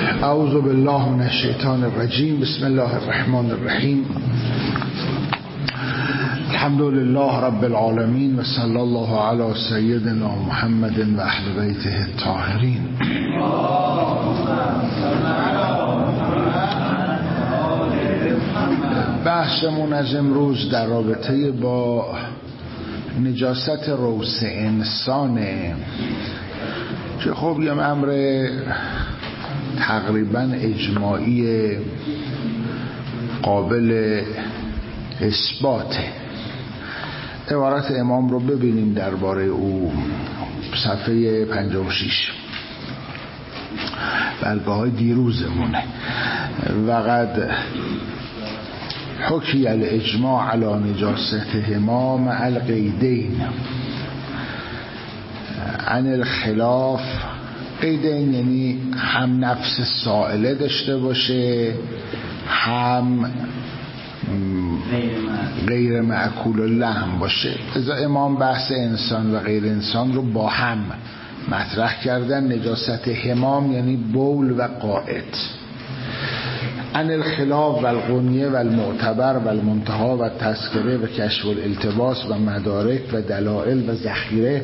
اعوذ بالله من الشیطان الرجیم. بسم الله الرحمن الرحیم. الحمد لله رب العالمین و صلی الله علی سیدنا محمد و اهل بیته الطاهرین. بحثمون از امروز در رابطه با نجاست روث انسانه که خب یه امر تقریبا اجماعی قابل اثباته. عبارت امام رو ببینیم درباره او، صفحه 56 برگاه های دیروزمونه. وقد حکی الاجماع علی نجاستهما مع القیدین عن الخلاف. قیدین یعنی هم نفس سائله داشته باشه، هم غیر معکول اللحم باشه. ازا امام بحث انسان و غیر انسان رو با هم مطرح کردن. نجاست همام یعنی بول و قائط. عن الخلاف و الغنیه و المعتبر و المنتها و تذکره و کشف الالتباس و مدارک و دلائل و ذخیره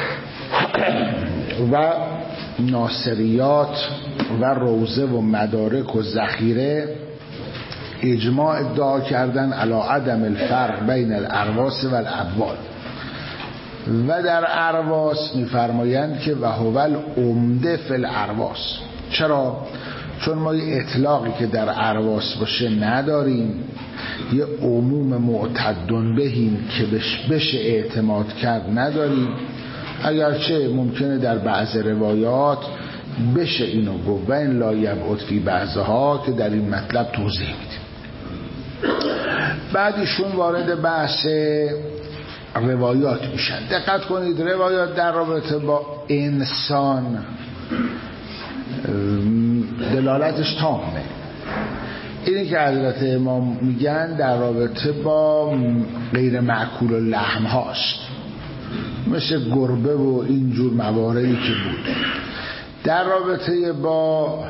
و ناصریات و روضه و مدارک و ذخیره. اجماع ادعا کردن علی عدم الفرق بین الارواس و الابوال. و در ارواس میفرمایند که و هو العمده فی الارواس. چرا؟ چون ما یه اطلاقی که در ارواس باشه نداریم، یه عموم معتدن بهیم که بشه اعتماد کرد نداریم، اگرچه ممکنه در بعض روایات بشه اینو گفت و این لا یبعد فی بعضها که در این مطلب توضیح میدیم. بعد ایشون وارد بحث روایات میشن. دقت کنید، روایات در رابطه با انسان دلالتش تامه. اینی که حضرت امام میگن در رابطه با غیر معکول اللحم هاست، مثل گربه و اینجور مواردی که بود. در رابطه با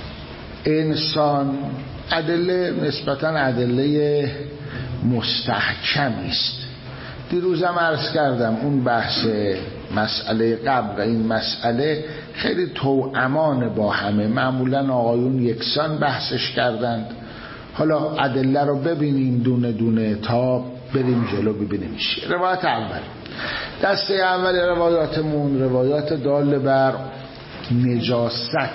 انسان ادله نسبتاً ادله مستحکمی است. دیروزم عرض کردم اون بحث مسئله قبل و این مسئله خیلی توأمان با همه، معمولا آقایون یکسان بحثش کردند. حالا ادله رو ببینیم دونه دونه تا بریم جلو ببینیم چیه. روایت اول، دسته اول روایاتمون روایات دال بر نجاسته.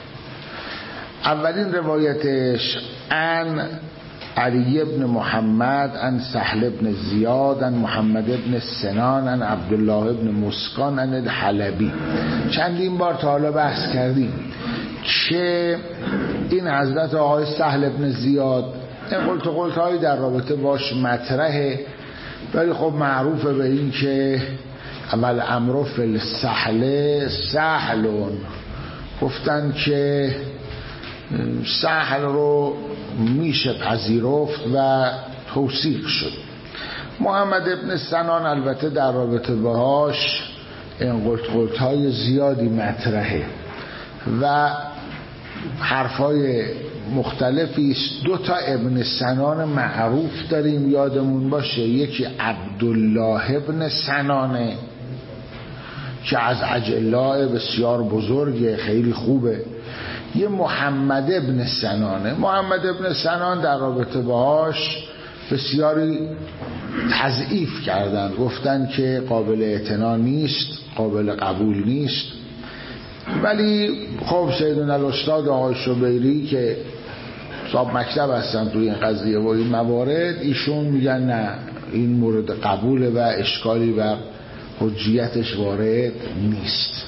اولین روایتش عن علی ابن محمد عن سهل ابن زیاد عن محمد ابن سنان عن عبدالله ابن مسکان عن الحلبی. چندین بار تا حالا بحث کردیم که این حضرت آقای سهل ابن زیاد این قلت هایی در رابطه باش مطرحه، ولی خب معروفه به این که اول امر فی السهل سهلون، گفتن که سهل رو میشه پذیرفت و توصیف شد. محمد ابن سنان البته در رابطه باهاش این قلت های زیادی مطرحه و حرفای مختلفی است. دو تا ابن سنان معروف داریم یادمون باشه، یکی عبدالله ابن سنانه که از اجلاء بسیار بزرگه، خیلی خوبه. یه محمد ابن سنانه. محمد ابن سنان در رابطه باهاش بسیاری تضعیف کردن، گفتن که قابل اعتنا نیست، قابل قبول نیست. ولی خب سیدنا الاستاد آقای شبیری که صاحب مکتب هستن توی این قضیه و این موارد، ایشون میگن نه این مورد قبوله و اشکالی بر حجیتش وارد نیست.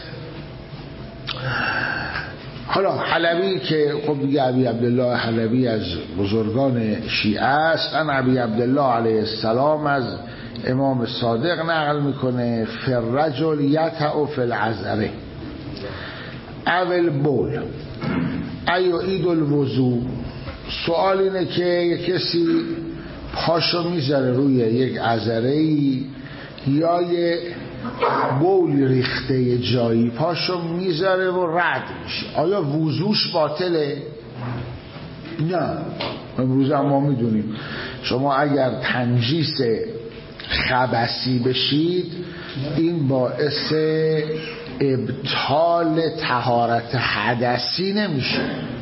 حالا حلبی که خب دیگه ابی عبدالله حلبی از بزرگان شیعه است. ان ابی عبدالله علیه السلام از امام صادق نقل میکنه فررجل یتعو فی العذره اول بول ایو اید الوضو. سوال اینه که یک کسی پاشو میذاره روی یک عذره‌ای یا یه بولی ریخته جایی پاشو میذاره و رد میشه، آیا وضوش باطله؟ نه. امروز هم ما میدونیم شما اگر تنجیس خبثی بشید این باعث ابطال طهارت حدثی نمیشه.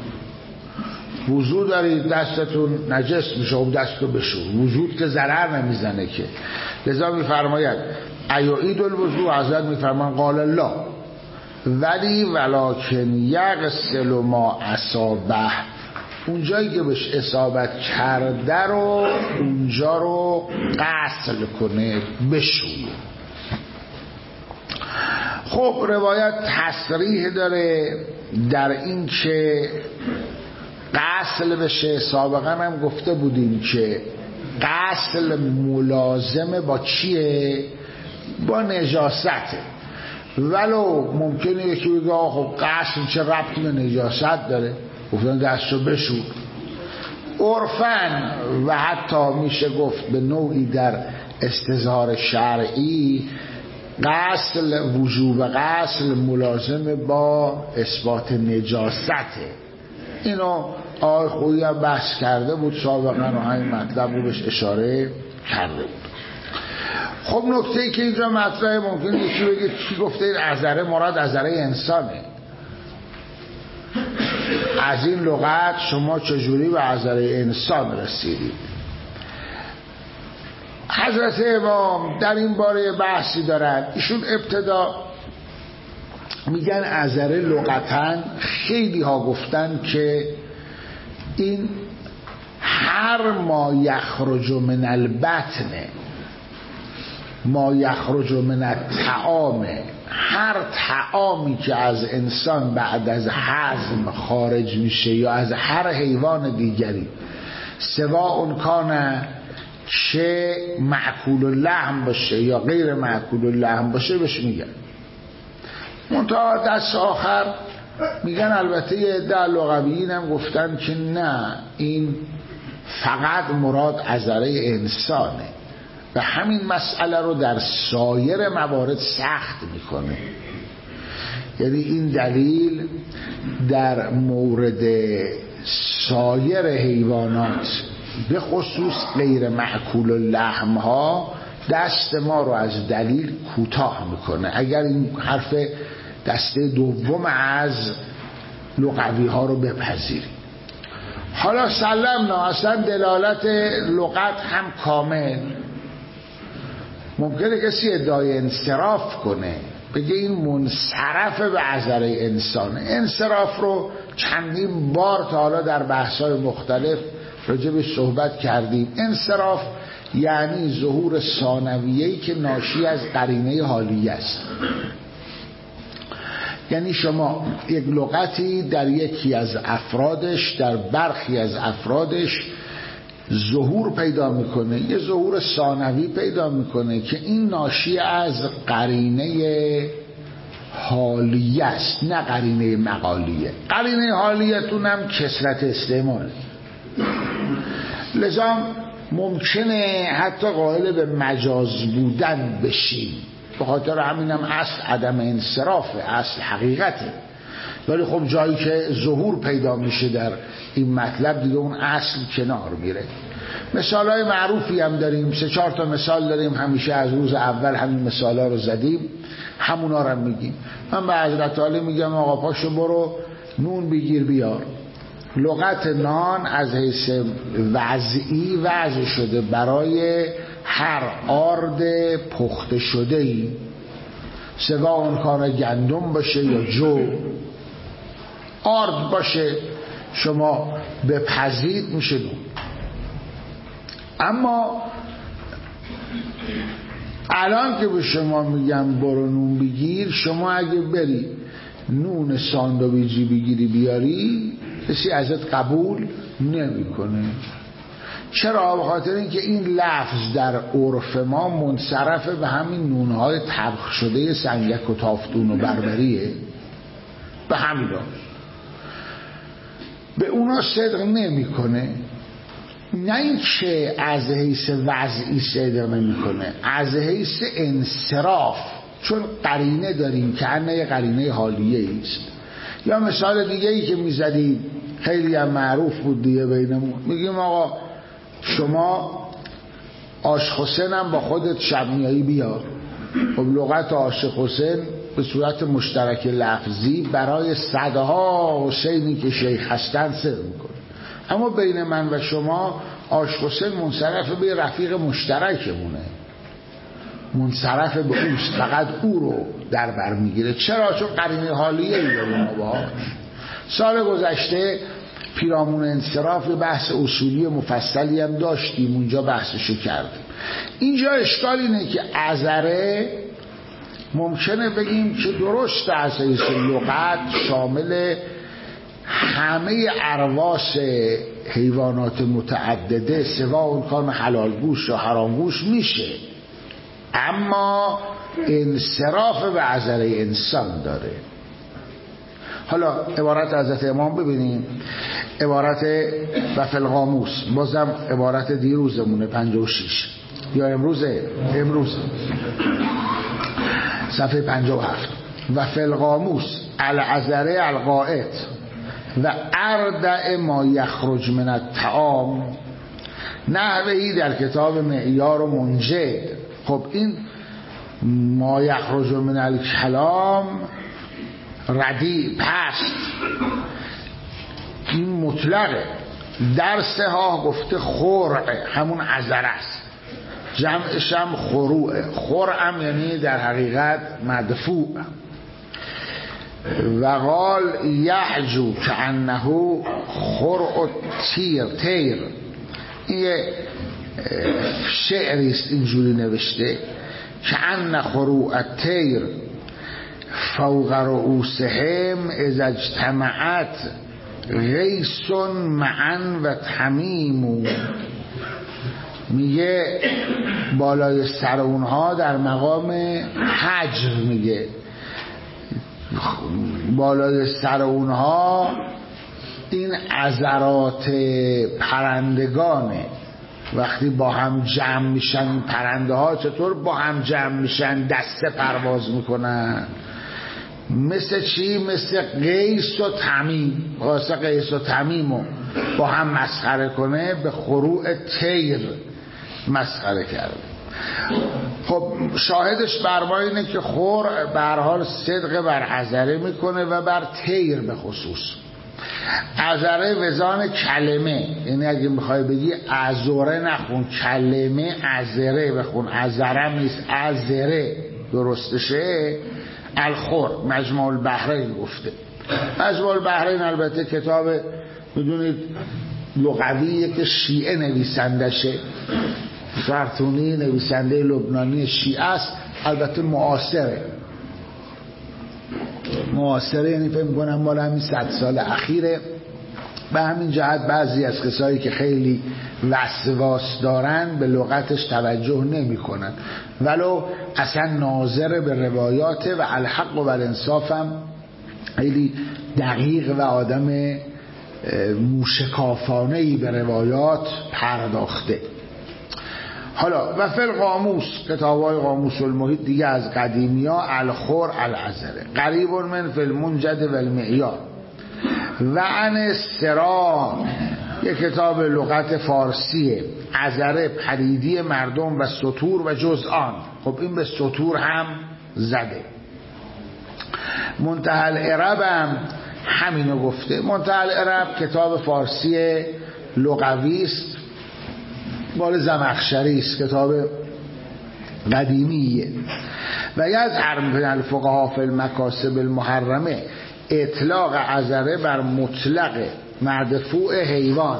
وضو دارید دستتون نجس میشه، خب دستو بشور، وضو که ضرر نمیزنه که. لذا میفرماید ایعید الوضو، حضرت میفرمان قال الله ولی ولکن یغسل ما اصابه، اونجایی که بهش اصابت کرده رو اونجا رو غسل کنه، بشویه. خب روایت تصریح داره در این که غسل بشه. سابقا هم گفته بودیم که غسل ملازمه با چیه؟ با نجاسته. ولو ممکنه یکی بگه خب غسل چه ربطی به نجاست داره؟ گفتن دستو بشور. عرفاً و حتی میشه گفت به نوعی در استظهار شرعی غسل وجوب غسل ملازم با اثبات نجاسته. اینو آقای خویی هم بحث کرده بود سابقا و همین مطلب رو بهش اشاره کرده بود. خب نکته‌ای که اینجا مطرحه، ممکن یکی بگه چی گفته این عذره مراد عذره انسانه، از این لغت شما چجوری به عذره انسان رسیدید؟ حضرت امام در این باره بحثی دارن. ایشون ابتدا میگن عذره لغتاً خیلی ها گفتن که این هر ما یخرج من البطن، ما یخرج من الطعام، هر طعامی که از انسان بعد از هضم خارج میشه یا از هر حیوان دیگری، سواء کان چه معکول اللحم باشه یا غیر معکول اللحم باشه، بهش میگن. منتها دست آخر میگن البته یه عده لغویین هم گفتن که نه، این فقط مراد عذره انسانه و همین مسئله رو در سایر موارد سخت میکنه. یعنی این دلیل در مورد سایر حیوانات به خصوص غیر معکول اللحم ها دست ما رو از دلیل کوتاه میکنه. اگر این حرف دسته دوم از لغوی ها رو بپذیریم. حالا سلمنا، اصلا دلالت لغت هم کامل. ممکنه کسی ادعای انصراف کنه، بگه این منصرف به عذره انسانه. انصراف رو چندین بار تا حالا در بحث‌های مختلف راجبش صحبت کردیم. انصراف یعنی ظهور ثانویه‌ای که ناشی از قرینه حالیه است. یعنی شما یک لغتی در یکی از افرادش، در برخی از افرادش ظهور پیدا میکنه، یه ظهور ثانوی پیدا میکنه که این ناشی از قرینه حالیه است، نه قرینه مقالیه. قرینه حالیتون هم کثرت استعمال، لذا ممکنه حتی قائل به مجاز بودن بشیم. به خاطر همینم اصل عدم انصرافه، اصل حقیقته. ولی خب جایی که ظهور پیدا میشه در این مطلب دیگه اون اصل کنار میره. مثالای معروفی هم داریم، 3-4 تا مثال داریم، همیشه از روز اول همین مثالا رو زدیم، همونا رو میگیم. من به حضرت علی میگم آقا پاشو برو نون بگیر بیار. لغت نان از حیث وضعی وضع شده برای هر آرد پخته شده ای، سواء اون کار گندم باشه یا جو، آرد باشه شما بپزید میشه نون. اما الان که به شما میگم برو نون بگیر، شما اگه بری نون ساندویچی بگیری بیاری کسی ازت قبول نمیکنه. چرا؟ به خاطر اینکه این لفظ در عرف ما منصرف به همین نونهای طبخ شده سنگک و تافتون و بربریه، به همین ها. به اونا صدق نمیکنه. نه این که از حیث وضعی صدق نمیکنه، از حیث انصراف چون قرینه داریم که یه قرینه حالیه است. یا مثال دیگه ای که میزدیم خیلی هم معروف بود دیگه بینمون، میگیم آقا شما عاشق حسین هم با خودت شب میایی بیار. خب لغت عاشق حسین به صورت مشترک لفظی برای صدها حسینی که شیخ هستن صدق میکنه، اما بین من و شما عاشق حسین منصرف به رفیق مشترکمونه، منصرف به اوست، فقط او رو در بر میگیره. چرا؟ چون قرینه حالیه ای داریم ما باهاش. سال گذشته پیرامون انصراف بحث اصولی مفصلی هم داشتیم، اونجا بحثشو کردیم. اینجا اشکال اینه که عذره ممکنه بگیم که درست از حیث لغت شامل همه ارواس حیوانات متعدده سوا اون کان حلال گوش یا حرام گوش میشه، اما انصراف به عذره انسان داره. حالا عبارت حضرت امام ببینیم، عبارت و فی القاموس، بازم عبارت دیروزمونه 56 یا امروزه صفحه 57. و فی القاموس العذره القائد و اردع ما یخرج من الطعام نحوهی در کتاب معیار و منجد. خب این ما یخرج من الکلام ردی پست، این مطلقه. درسه ها گفته خرع همون عذره است، جمعش هم خروعه. خرعم یعنی در حقیقت مدفوع. و قال یحجو که انه خرع تیر. این یه شعریست اینجوری نوشته که ان خروع تیر فوق رؤوسهم اذا اجتمعت غیث معا و تمیم. میگه بالای سر اونها در مقام حجر، میگه بالای سر اونها این عذرات پرندگانه. وقتی با هم جمع میشن پرنده ها چطور با هم جمع میشن دسته پرواز میکنن؟ مثل چی؟ مثل قیس و تمیم. واسه قیس و تمیم رو با هم مسخره کنه به خروع تیر مسخره کرده. خب شاهدش بر ما اینه که خور به هر حال صدق بر عذره میکنه و بر تیر به خصوص. عذره وزان کلمه، یعنی اگه میخوای بگی عذره نخون، کلمه عذره بخون، عذره نیست عذره درستشه. الخور مجموع البحرین گفته. مجموع البحرین البته کتاب میدونید لغویه که شیعه نویسندشه، فرتونی نویسنده لبنانی شیعه است، البته معاصره یعنی فکر می‌کنم مال همین 100 سال اخیره. به همین جهت بعضی از کسایی که خیلی وسواس دارن به لغتش توجه نمی کنن، ولو اصلا ناظر به روایات و الحق و الانصاف هم خیلی دقیق و آدم موشکافانه‌ای به روایات پرداخته. حالا و فی القاموس، کتاب‌های قاموس المحیط دیگه از قدیمی‌ها، الخور العذره قریب من فی المنجد و المعیار. و عن سرا، یک کتاب لغت فارسیه، عذره پریدی مردم و سطور و جزءان. خب این به سطور هم زده. منتهى العرب هم همینو گفته. منتهى العرب کتاب فارسی لغوی است، مال زمخشری است، کتاب قدیمیه. و یظهر من الفقهاء فی المکاسب المحرمه اطلاق عذره بر مطلق مدفوع حیوان،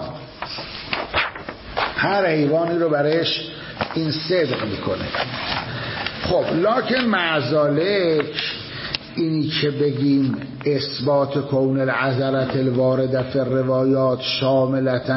هر حیوانی رو برایش این صدق میکنه. خب لکن معذالک، اینی که بگیم اثبات کون العذرة الوارده فی الروایات شاملتا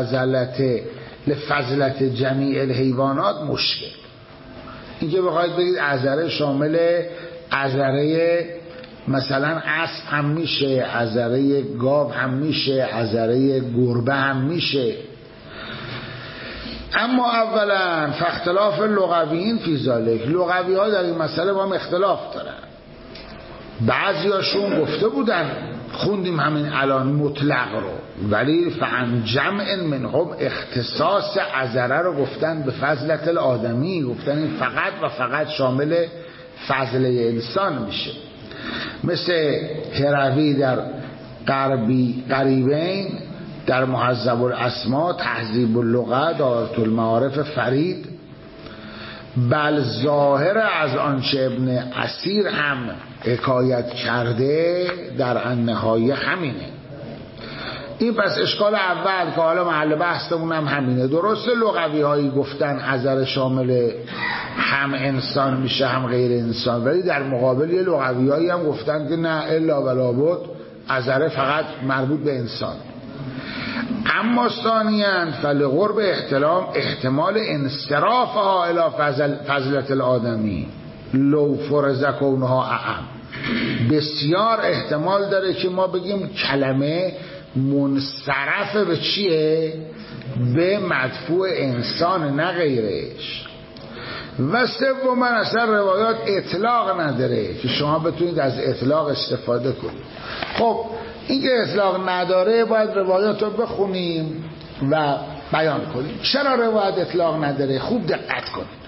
لفضلت جمیع الحیوانات مشکل. این که بخواید بگید عذره شامل عذره مثلا اسب هم میشه، عذره گاو هم میشه، عذره گربه هم میشه، اما اولا فاختلاف لغویین فی ذالک، لغوی ها در این مسئله با هم اختلاف دارن. بعضیاشون گفته بودن خوندیم همین الان مطلق رو، ولی فعن جمع منهم اختصاص عذره رو گفتن به فضلت الآدمی، گفتن این فقط و فقط شامل فضله انسان میشه. مثل هروی در قریبین، در مهذب الاسما، تهذیب اللغه، دایره المعارف فرید. بل ظاهر از آنچه ابن اسیر هم حکایت کرده در النهایه همینه. این پس اشکال اول که حالا محل بحثمون هم همینه. درسته لغوی هایی گفتن عذر شامل هم انسان میشه هم غیر انسان، ولی در مقابل یه لغوی هایی هم گفتن که نه الا ولا بد عذر فقط مربوط به انسان. اما ثانیاً فلقرب احتمال انصرافها الى فضلت الآدمی لو فرض کونها اعم، بسیار احتمال داره که ما بگیم کلمه منصرف به چیه؟ به مدفوع انسان نه غیرش. و سوم من اصلا روایات اطلاق نداره که شما بتونید از اطلاق استفاده کنید. خب این که اطلاق نداره باید روایات رو بخونیم و بیان کنیم. چرا روایت اطلاق نداره؟ خوب دقت کنید.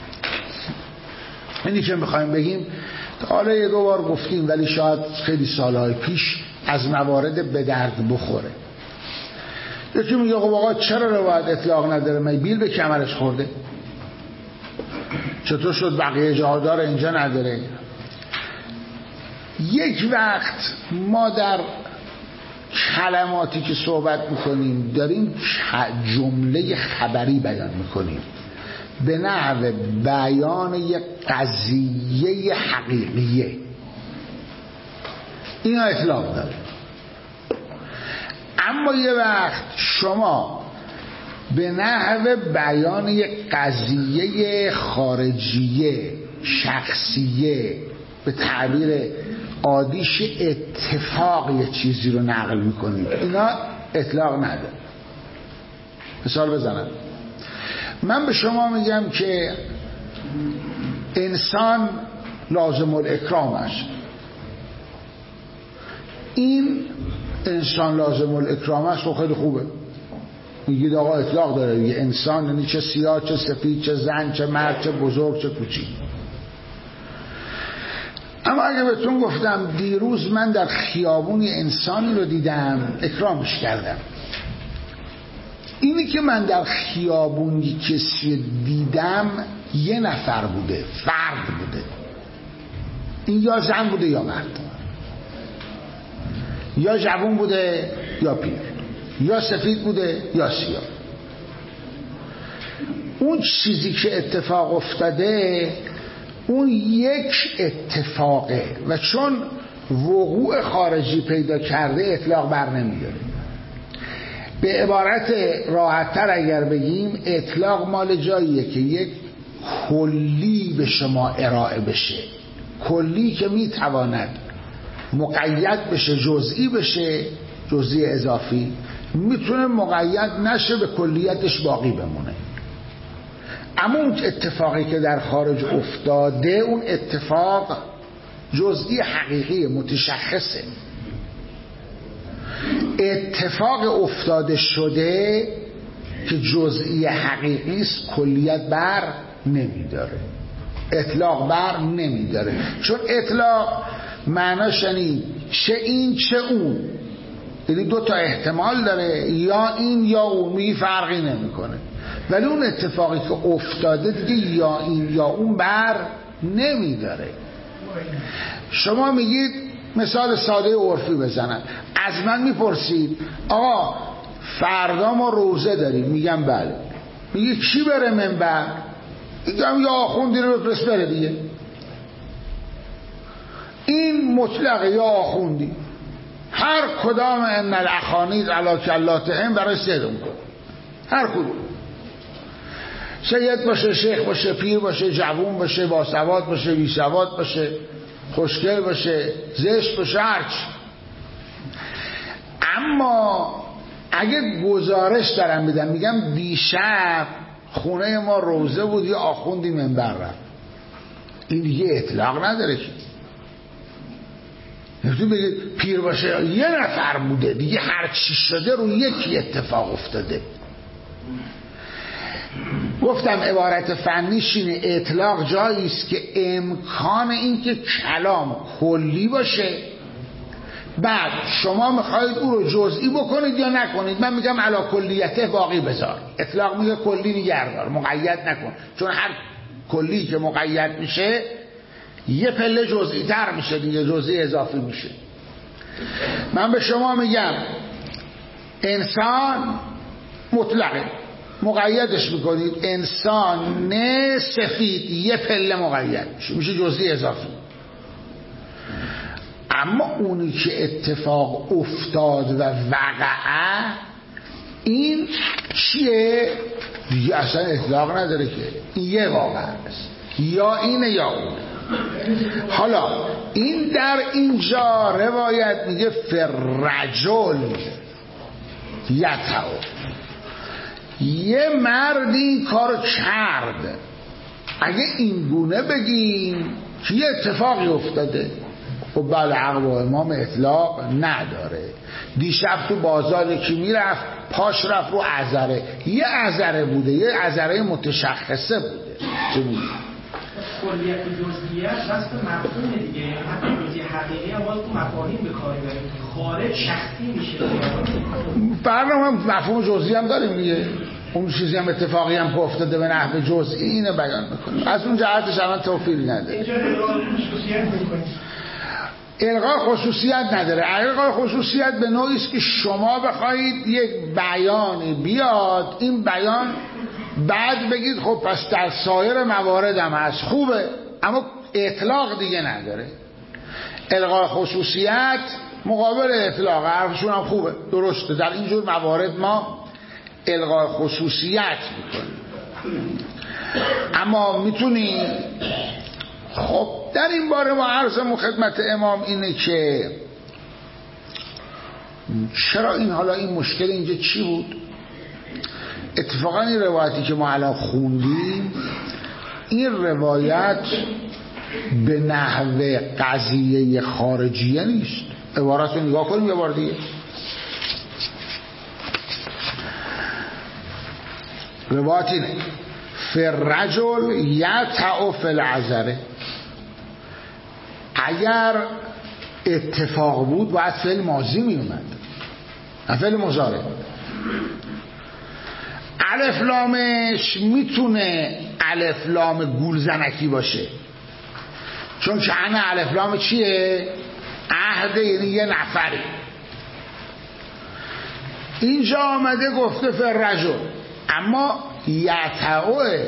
اینی که میخوایم بگیم حالا یه دو بار گفتیم ولی شاید خیلی سالهای پیش از موارد به درد بخوره. یکی میگه خب آقا چرا روایت اطلاق نداره؟ من بیل به کمرش خورده؟ چطور شد بقیه جاها داره اینجا نداره؟ یک وقت ما در کلماتی که صحبت میکنیم داریم جمله خبری بیان میکنیم به نحو بیان یک قضیه حقیقیه، اینا اطلاق داره. اما یه وقت شما به نحو بیان یک قضیه خارجیه شخصیه، به تعبیر عادیش اتفاق یه چیزی رو نقل میکنید، اینا اطلاق نداره. مثال بزنم، من به شما میگم که انسان لازم الاکرامش، این انسان لازم الاکرامش رو خیلی خوبه، میگید آقا اطلاق داره دیگه، انسان یعنی چه سیاه چه سفید چه زن چه مرد چه بزرگ چه کوچیک. اما اگه بهتون گفتم دیروز من در خیابونی انسانی رو دیدم اکرامش کردم، اینی که من در خیابونی کسی دیدم یه نفر بوده، فرد بوده، این یا زن بوده یا مرد، یا جوان بوده یا پیر، یا سفید بوده یا سیاه. اون چیزی که اتفاق افتاده اون یک اتفاقه و چون وقوع خارجی پیدا کرده اطلاق بر نمیداره. به عبارت راحت‌تر اگر بگیم اطلاق مال جاییه که یک کلی به شما ارائه بشه، کلی که میتواند مقید بشه جزئی بشه، جزئی اضافی، میتونه مقید نشه به کلیتش باقی بمونه. اما اون اتفاقی که در خارج افتاده اون اتفاق جزئی حقیقی متشخصه، اتفاق افتاده شده که جزئی حقیقی است کلیت بر نمیداره، اطلاق بر نمیداره. چون اطلاق معناش یعنی چه این چه اون، یعنی دو تا احتمال داره، یا این یا اون، میگی فرقی نمیکنه. ولی اون اتفاقی که افتاده دیگه یا این یا اون بر نمیداره. شما میگید مثال ساده عرفی بزنن، از من میپرسید آقا فردا ما روزه داریم، میگم بله، میگه کی بره منبر؟ میگم یا آخوندی رو بفرست بره دیگه. این مطلقه، یا آخوندی، هر کدام ان الاخانید علی کلاتهم برای صدق کن، هر کدوم، سید باشه، شیخ باشه، پیر باشه، جوون باشه، باسواد باشه، بی سواد باشه، خوشگل باشه، زشت باشه، هرچی. اما اگه گزارش دارم بدم، میگم دیشب خونه ما روزه بود یه آخوندی منبر رفت، این دیگه اطلاق نداره که نمیتون بگید پیر باشه یه نفر بوده دیگه هر چی شده رو یکی اتفاق افتاده. گفتم عبارت فنیش اینه اطلاق جایی است که امکان این که کلام کلی باشه، بعد شما میخواید او رو جزئی بکنید یا نکنید. من میگم علا کلیته باقی بذار، اطلاق میگه کلی نگردار، مقید نکن، چون هر کلی که مقید میشه یه پله جزئی تر میشه دیگه، جزئی اضافی میشه. من به شما میگم انسان مطلقه، مقیدش میکنید انسان سفید، یه پله مقید میشه جزئی اضافی. اما اونی که اتفاق افتاد و وقعه این چیه؟ دیگه اصلا اطلاق نداره که این یه واقع است، یا اینه یا اونه. حالا این در اینجا روایت میگه فرجل یتعو، یه مرد این کار کرد. اگه این گونه بگیم که یه اتفاقی افتاده، خب بله عقل و امام اطلاق نداره. دیشب تو بازار کی میرفت پاش رفت رو عذره، یه عذره بوده، یه عذره متشخصه بوده. چه بوده؟ کلیت و جزئیات بس به مفهوم دیگه، حتی جزئی حقیقی هم باز تو مفاهیم به کار میبریم، خارج شخصی میشه. برنامه مفهوم جزئی هم داریم دیگه، اون چیزی هم اتفاقی هم که افتاده به نحو جزئی اینو بیان میکنیم، از اون جهتش الان توفیری نداره. اینجا خصوصیت میکنیم، الغای خصوصیت نداره. الغای خصوصیت به نوعی است که شما بخواید یک بیانی بیاد، این بیان بعد بگید خب پس در سایر موارد هم هست، خوبه، اما اطلاق دیگه نداره. الغای خصوصیت مقابل اطلاق، حرفشون هم خوبه، درسته، در اینجور موارد ما الغای خصوصیت میکنیم. اما میتونی خب در این باره ما عرضمون خدمت امام اینه که چرا این حالا این مشکل اینجا چی بود؟ اتفاقا این روایتی که ما الان خوندیم این روایت به نحو قضیه خارجیه نیست. عبارت رو نگاه کنیم یه بار دیگه. روایت اینه فرجل یتعو فی العذره. اگر اتفاق بود باید فعل ماضی می اومد، فعل مضارع. الف لامش میتونه الف لام گولزنکی باشه، چون که الف لام چیه؟ عهد، یعنی یه نفری. اینجا آمده گفته فرجل، اما یتعوه،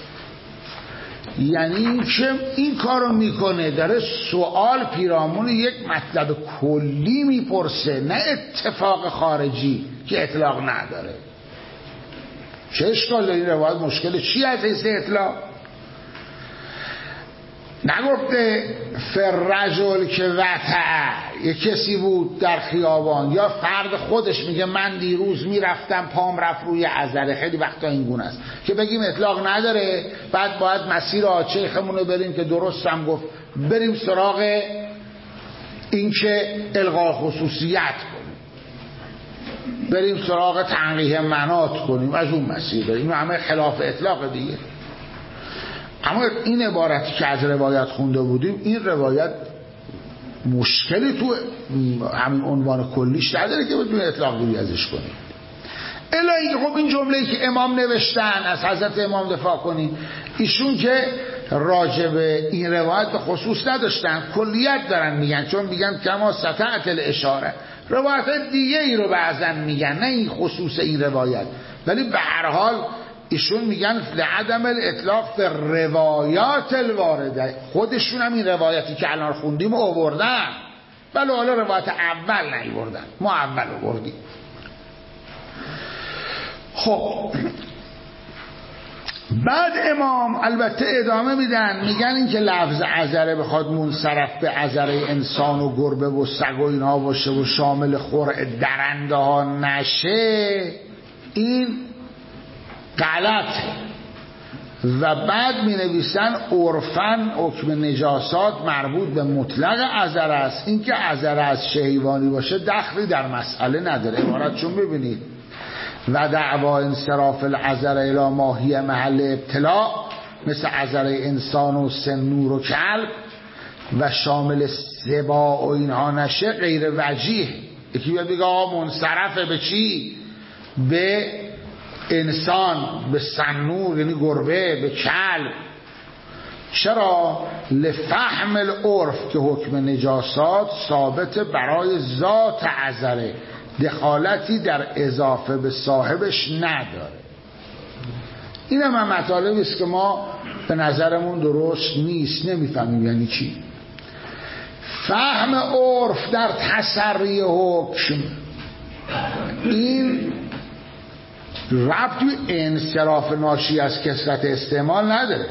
یعنی که این کارو میکنه داره سوال پیرامون یک مطلب کلی میپرسه، نه اتفاق خارجی که اطلاق نداره. چه اشکال این روایت مشکل چی از حیث اطلاق؟ نگفته فرجل که وطعه یه کسی بود در خیابان، یا فرد خودش میگه من دیروز میرفتم پام رفت روی عذره. خیلی وقتا این گونه است که بگیم اطلاق نداره، بعد باید مسیر آچیخمون رو بریم که درست هم گفت، بریم سراغ این که الغا خصوصیت کنیم، بریم سراغ تنقیح منات کنیم، از اون مسیر بریم، همه خلاف اطلاق دیگه. اما این عبارتی که از روایت خونده بودیم، این روایت مشکلی تو همین عنوان کلیش نداره که بدون اطلاق گویی ازش کنیم. الهی که خب این جمله‌ای که امام نوشتن از حضرت امام دفاع کنیم، ایشون که راجب این روایت به خصوص نداشتن، کلیت دارن میگن، چون میگن کما سطعت الاشاره، روایت دیگه ای رو بعضن میگن، نه این خصوص این روایت، ولی به هر حال ایشون میگن لعدم الاطلاق فی روایات الوارده. خودشون هم این روایتی که الان خوندیم آوردن، بله حالا روایت اول نیاوردن، ما اول آوردیم. خب بعد امام البته ادامه میدن، میگن این که لفظ عذره بخواد منصرف به عذره انسان و گربه و سگ و اینا باشه و شامل خرع درنده ها نشه، این غلطه. و بعد می نویسن عرفن حکم نجاسات مربوط به مطلق عذر است. این که عذر از چه حیوانی باشه دخلی در مسئله نداره. عبارت چون ببینید و دعوا انصراف العذر الی ماهی محل ابتلاء مثل عذر انسان و سنور و کلب و شامل سباع و اینها نشه غیر وجیه. یکی باید بگه منصرفه به چی؟ به انسان، به سنور یعنی گربه، به کلب. چرا؟ لفهم العرف که حکم نجاسات ثابت برای ذات عذره، دخالتی در اضافه به صاحبش نداره. این هم مطالبی است که ما به نظرمون درست نیست، نمیفهمیم یعنی چی. فهم عرف در تسری حکم این ربطی انصراف ناشی از کثرت استعمال نداره،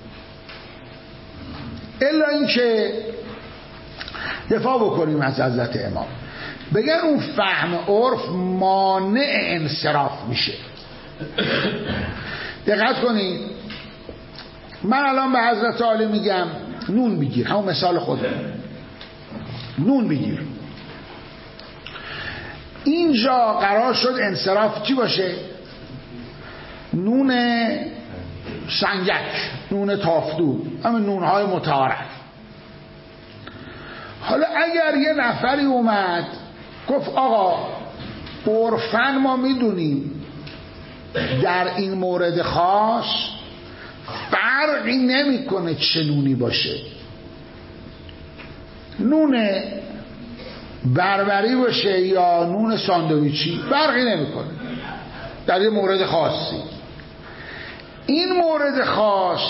الا اینکه دفاع بکنیم از حضرت امام، بگن اون فهم عرف مانع انصراف میشه. دقت کنید، من الان به حضرت عالی میگم نون بگیر، همون مثال خودم، نون بگیر. اینجا قرار شد انصراف چی باشه؟ نون سنگک، نون تافدود، همین نونهای متعارف. حالا اگر یه نفری اومد گفت آقا عرفاً ما میدونیم در این مورد خاص فرقی نمیکنه چه نونی باشه، نون بربری باشه یا نون ساندویچی فرقی نمیکنه در یه مورد خاصی. این مورد خاص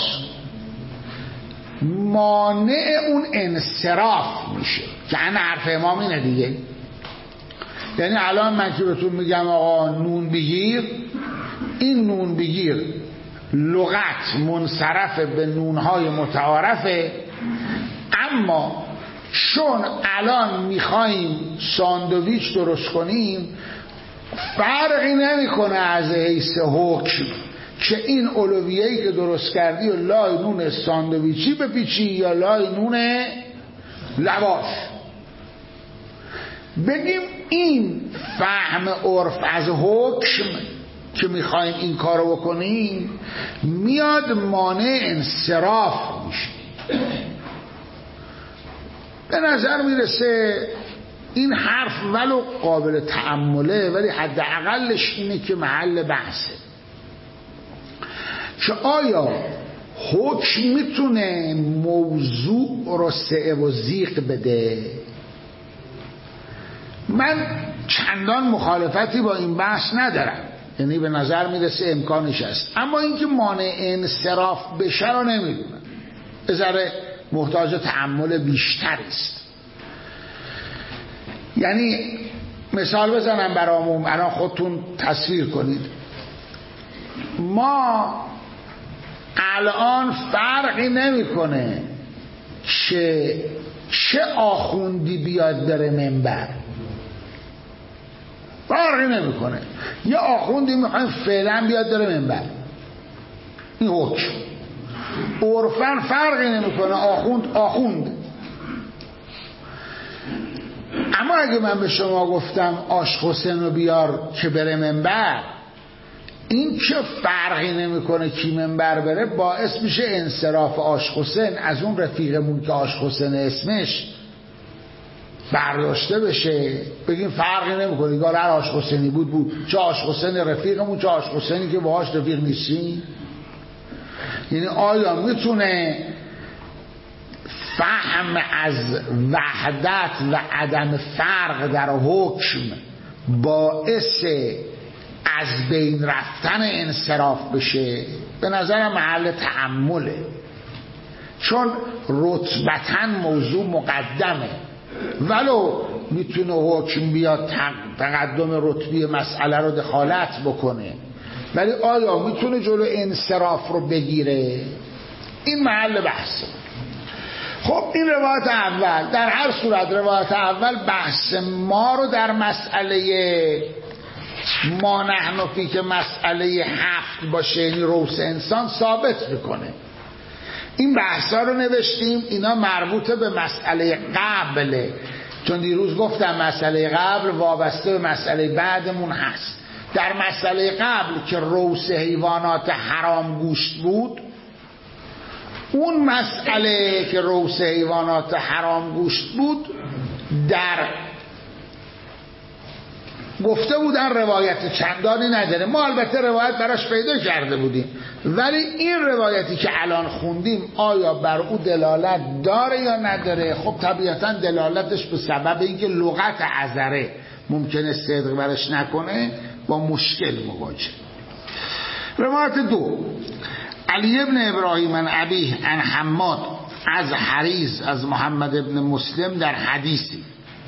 مانع اون انصراف میشه که این حرف امام اینه دیگه. یعنی الان من که بهتون میگم آقا نون بگیر، این نون بگیر لغت منصرف به نونهای متعارفه، اما چون الان میخواییم ساندویچ درست کنیم فرقی نمیکنه از حیث حکم که این اولویه‌ای که درست کردی و لای نون ساندویچی بپیچی یا لای نون لواش. بگیم این فهم عرف از حکم که میخوایم این کارو بکنیم میاد مانع انصراف میشه. به نظر میرسه این حرف ولو قابل تأمله ولی حداقلش اینه که محل بحثه که آیا حکم میتونه موضوع رو سعه و زیق بده. من چندان مخالفتی با این بحث ندارم، یعنی به نظر میرسه امکانش هست، اما اینکه مانع انصراف بشه رو نمیدونم، ذره محتاج تأمل بیشتر است. یعنی مثال بزنم برامون، الان خودتون تصویر کنید، ما الان فرقی نمیکنه چه آخوندی بیاد بره منبر، فرقی نمیکنه. یه آخوندی میخوایم فعلا بیاد بره منبر، این حکم عرفاً فرقی نمیکنه، آخوند. اما اگه من به شما گفتم عاشق حسین رو بیار که بره منبر، این که فرقی نمیکنه کی منبر بره باعث میشه انصراف عاشق حسین از اون رفیقمون که عاشق حسین اسمش برداشته بشه، بگیم فرقی نمیکنه دیگه، هر عاشق حسینی بود، چه عاشق حسین رفیقمون چه عاشق حسینی که باهاش رفیق نیستیم. یعنی آیا میتونه فهم از وحدت و عدم فرق در حکم باعث از بین رفتن انصراف بشه؟ به نظرم محل تأمله، چون رتبتاً موضوع مقدمه، ولو میتونه حکم بیاد تقدم رتبی مسئله رو دخالت بکنه، ولی آیا میتونه جلو انصراف رو بگیره؟ این محل بحثه. خب این روایت اول، در هر صورت روایت اول بحث ما رو در مسئله ما نحن فی که مسئله 7 باشه، یعنی روس انسان ثابت میکنه. این بحثا رو نوشتیم، اینا مربوط به مسئله قبله، چون دیروز گفتم مسئله قبل وابسته به مسئله بعدمون هست. در مسئله قبل که روس حیوانات حرام گوشت بود، اون مسئله که روس حیوانات حرام گوشت بود در گفته بودن روایت چندانی نداره. ما البته روایت براش پیدا کرده بودیم، ولی این روایتی که الان خوندیم آیا بر او دلالت داره یا نداره؟ خب طبیعتا دلالتش به سبب اینکه لغت عذره ممکنه صدق برش نکنه با مشکل مواجه. روایت 2 علی ابن ابراهیم عن ابیه عن حماد از حریز از محمد ابن مسلم در حدیثی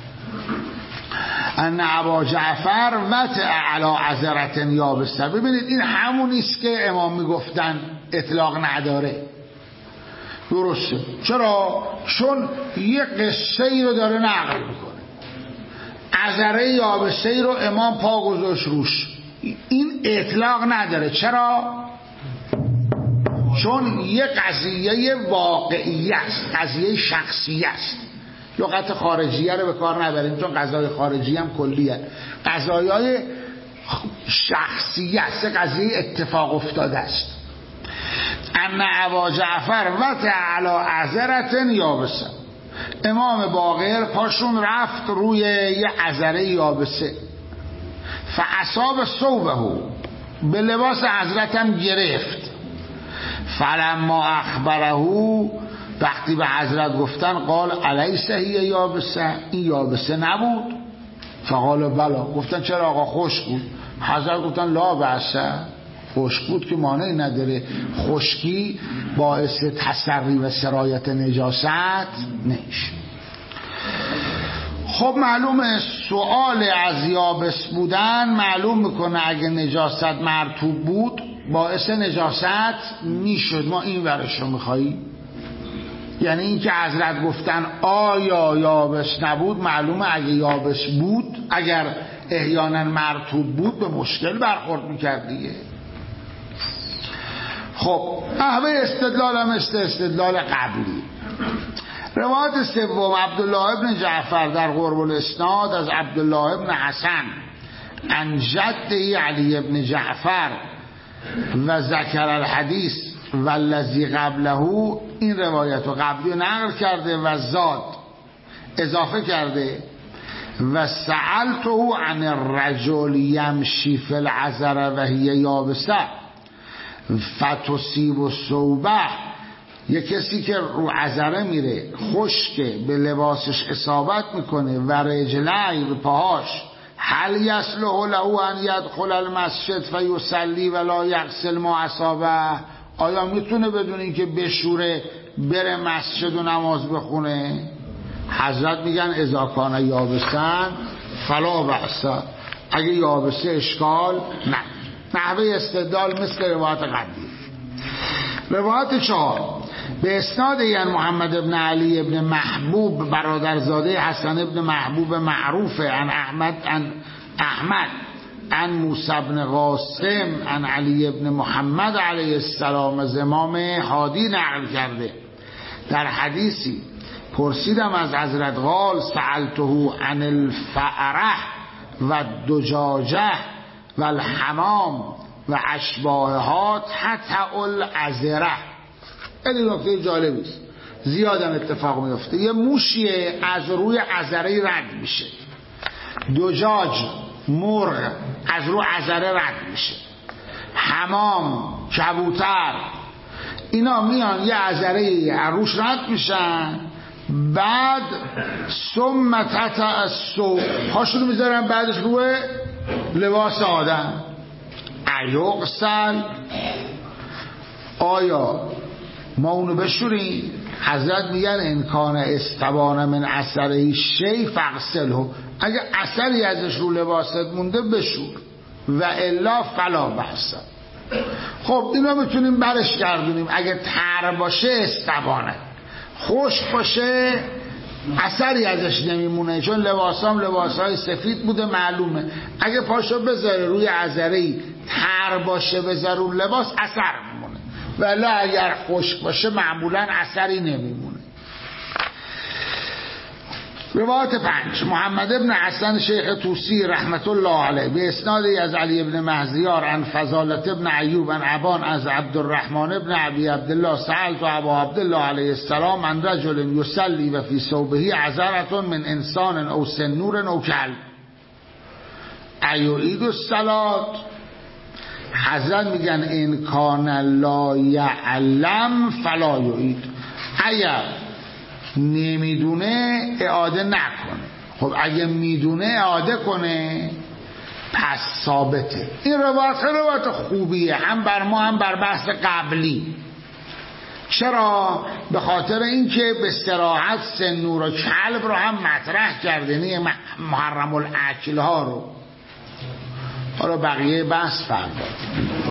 ان ابا جعفر وطع علی عذرة یابسه. ببینید این همونیست که امام میگفتن اطلاق نداره. درسته. چرا؟ چون یه قصه ای رو داره نقل میکنه، عذره یابسه ای رو امام پا گذاشت روش، این اطلاق نداره. چرا؟ چون یه قضیه واقعی است، قضیه شخصی است. لغت خارجیه رو به کار نبریم، چون قضای خارجی هم کلیه، قضایای شخصی است، قضیه اتفاق افتاده است. ان ابا جعفر وطع علی عذرة یابسه، امام باقر پاشون رفت روی یه عذره یابسه، فاصاب ثوبه، به لباس حضرت هم گرفت. فلما اخبره، وقتی به حضرت گفتن قال الیس هی یابسه، این یابسه نبود؟ فقال بلا، گفتن چرا آقا خشک بود؟ حضرت گفتن لا بأسه، خشک بود که مانعی نداره، خشکی باعث تسری و سرایت نجاست نمیشه. خب معلومه سؤال از یابس بودن معلوم میکنه اگه نجاست مرطوب بود باعث نجاست میشد. ما این ورش رو میخواییم، یعنی این که حضرت گفتن آیا یابس نبود، معلومه اگه یابس بود، اگر احیانا مرطوب بود به مشکل برخورد میکرد دیگه. خب نحوه استدلال هم استدلال قبلی. روایت سوم عبدالله ابن جعفر در قرب الاسناد از عبدالله ابن حسن عن جده علی ابن جعفر و ذکر الحدیث والذی قبله، این روایت رو قبلی نقل کرده و زاد اضافه کرده و سألته عن الرجل یمشی فی العذره و هی یابسه فتصیب الثوبه، یه کسی که رو عذره میره خشکه به لباسش اصابت میکنه و رجلای به پاهاش، هل یصلح له ان یدخل المسجد فیصلی ولا یغسل ما اصابه، آیا میتونه بدون اینکه بشوره بره مسجد و نماز بخونه؟ حضرت میگن اذا کان یابسن فلا بأس، اگه یابسه اشکال نه. نحوه استدلال مثل روایت قبلی. روایت 4 به اسناد یعنی محمد ابن علی ابن محبوب برادرزاده حسن ابن محبوب معروف عن احمد عن موسی ابن قاسم عن علی ابن محمد علیه السلام از امام هادی نقل کرده. در حدیثی پرسیدم از حضرت قال سألته عن الفأره و دجاجه و الحمام و اشباهها تطع العذره. خیلی نکته جالبی است، زیادم اتفاق میفته. یه موشیه از روی عذره رد میشه، دجاج مرغ از روی عذره رد میشه، حمام کبوتر اینا میان یه عذره روش رد میشن، بعد ثم تطع الثوب، پاشونو میذارن بعدش روی لباس آدم. ایغسل، آیا ما اونو بشوریم؟ حضرت میگن انکان استبان من اثره شی فغسله، اگه اثری ازش رو لباست مونده بشور و الا فلا بحث. خب اینا میتونیم برش گردونیم، اگه تر باشه استبانه، خشک باشه اثری ازش نمیمونه، چون لباسهای سفید بوده معلومه. اگه پاشو بذاره روی عذره‌ای تر باشه بذاره اون لباس اثر میمونه، ولی اگر خشک باشه معمولا اثری نمیمونه. روایت 5 محمد ابن حسن شیخ طوسی رحمت الله علیه به اسنادی از علی ابن مهزیار عن فضالت ابن ایوب عن ابان از عبدالرحمن ابن ابی عبدالله سألت ابا عبدالله علیه السلام عن رجل یصلی و فی ثوبه عذرة من انسان او سنور او کلب ایعید الصلاة. حضرت میگن ان کان لا یعلم فلا یعید، اگر نمیدونه اعاده نکنه. خب اگه میدونه اعاده کنه پس ثابته. این روایت خوبیه، هم بر ما هم بر بحث قبلی. چرا؟ به خاطر اینکه به صراحت سنور و کلب رو هم مطرح کرده، نه محرم الاکل ها رو. حالا بقیه بحث فردا.